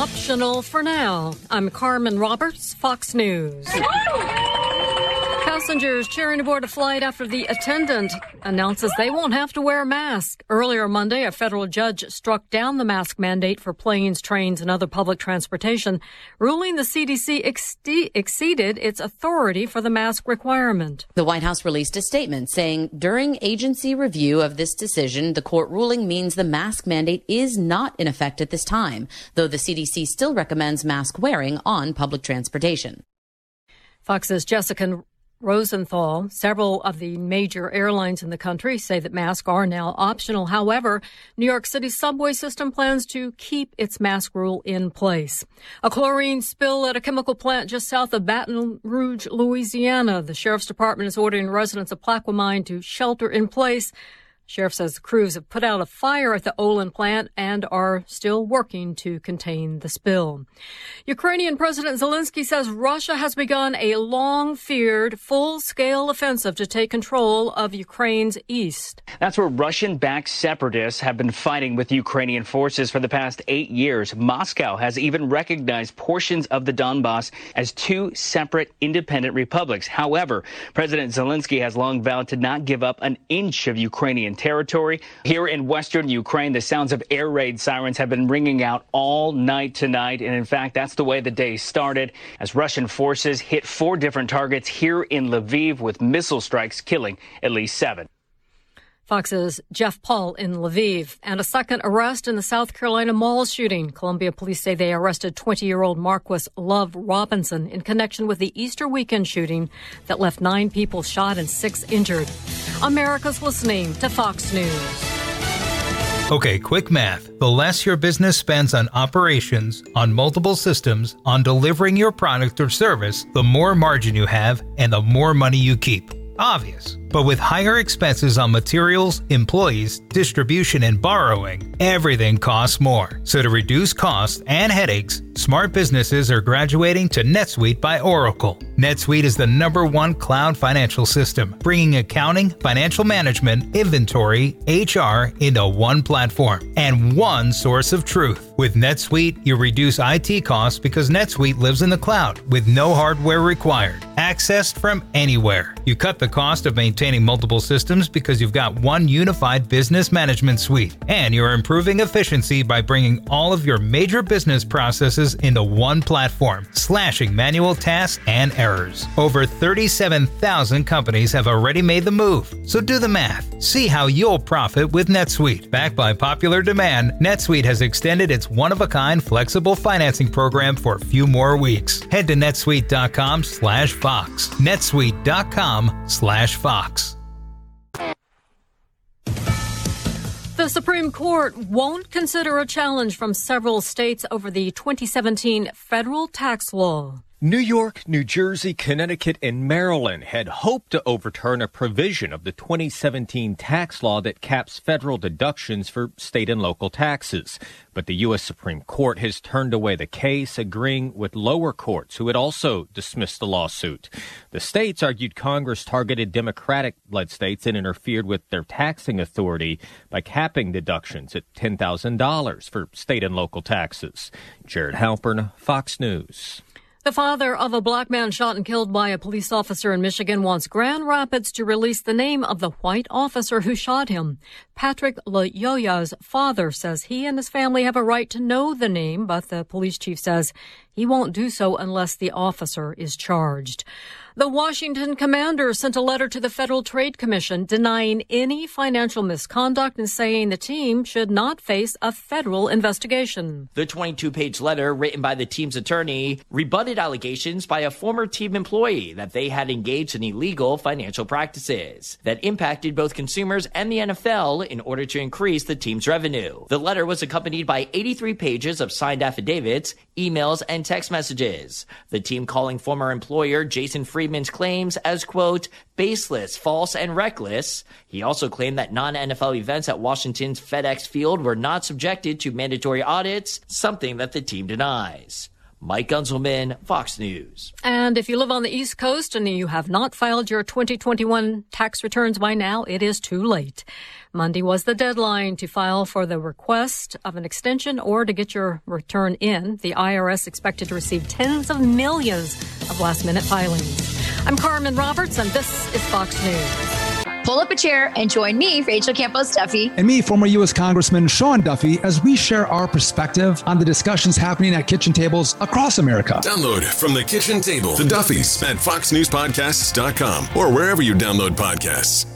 optional for now. I'm Carmen Roberts, Fox News. Passengers cheering aboard a flight after the attendant announces they won't have to wear a mask. Earlier Monday, a federal judge struck down the mask mandate for planes, trains, and other public transportation, ruling the CDC exceeded its authority for the mask requirement. The White House released a statement saying during agency review of this decision, the court ruling means the mask mandate is not in effect at this time, though the CDC still recommends mask wearing on public transportation. Fox's Jessica Rosenthal. Several of the major airlines in the country say that masks are now optional. However, New York City's subway system plans to keep its mask rule in place. A chlorine spill at a chemical plant just south of Baton Rouge, Louisiana. The Sheriff's Department is ordering residents of Plaquemine to shelter in place. Sheriff says the crews have put out a fire at the Olin plant and are still working to contain the spill. Ukrainian President Zelensky says Russia has begun a long-feared, full-scale offensive to take control of Ukraine's east. That's where Russian-backed separatists have been fighting with Ukrainian forces for the past 8 years. Moscow has even recognized portions of the Donbass as two separate independent republics. However, President Zelensky has long vowed to not give up an inch of Ukrainian territory. Here in western Ukraine, the sounds of air raid sirens have been ringing out all night tonight. And in fact, that's the way the day started as Russian forces hit 4 different targets here in Lviv with missile strikes, killing at least 7. Fox's Jeff Paul in Lviv. And a second arrest in the South Carolina mall shooting. Columbia police say they arrested 20-year-old Marquis Love Robinson in connection with the Easter weekend shooting that left 9 people shot and 6 injured. America's listening to Fox News. Okay, quick math. The less your business spends on operations, on multiple systems, on delivering your product or service, the more margin you have and the more money you keep. Obvious. But with higher expenses on materials, employees, distribution, and borrowing, everything costs more. So to reduce costs and headaches, smart businesses are graduating to NetSuite by Oracle. NetSuite is the #1 cloud financial system, bringing accounting, financial management, inventory, HR into one platform and one source of truth. With NetSuite, you reduce IT costs because NetSuite lives in the cloud with no hardware required. Accessed from anywhere. You cut the cost of maintaining multiple systems because you've got one unified business management suite. And you're improving efficiency by bringing all of your major business processes into one platform, slashing manual tasks and errors. Over 37,000 companies have already made the move. So do the math. See how you'll profit with NetSuite. Backed by popular demand, NetSuite has extended its one-of-a-kind flexible financing program for a few more weeks. Head to netsuite.com/Fox. netsuite.com/Fox. The Supreme Court won't consider a challenge from several states over the 2017 federal tax law. New York, New Jersey, Connecticut, and Maryland had hoped to overturn a provision of the 2017 tax law that caps federal deductions for state and local taxes. But the U.S. Supreme Court has turned away the case, agreeing with lower courts who had also dismissed the lawsuit. The states argued Congress targeted Democratic-led states and interfered with their taxing authority by capping deductions at $10,000 for state and local taxes. Jared Halpern, Fox News. The father of a black man shot and killed by a police officer in Michigan wants Grand Rapids to release the name of the white officer who shot him. Patrick Loyoya's father says he and his family have a right to know the name, but the police chief says he won't do so unless the officer is charged. The Washington Commanders sent a letter to the Federal Trade Commission denying any financial misconduct and saying the team should not face a federal investigation. The 22-page letter, written by the team's attorney, rebutted allegations by a former team employee that they had engaged in illegal financial practices that impacted both consumers and the NFL in order to increase the team's revenue. The letter was accompanied by 83 pages of signed affidavits, emails, and text messages. The team calling former employer Jason Friedman's claims as, quote, baseless, false, and reckless. He also claimed that non-NFL events at Washington's FedEx Field were not subjected to mandatory audits, something that the team denies. Mike Gunzelman, Fox News. And if you live on the East Coast and you have not filed your 2021 tax returns by now, it is too late. Monday was the deadline to file for the request of an extension or to get your return in. The IRS expected to receive tens of millions of last-minute filings. I'm Carmen Roberts, and this is Fox News. Pull up a chair and join me, Rachel Campos Duffy. And me, former U.S. Congressman Sean Duffy, as we share our perspective on the discussions happening at kitchen tables across America. Download From the Kitchen Table, The Duffys, at foxnewspodcasts.com or wherever you download podcasts.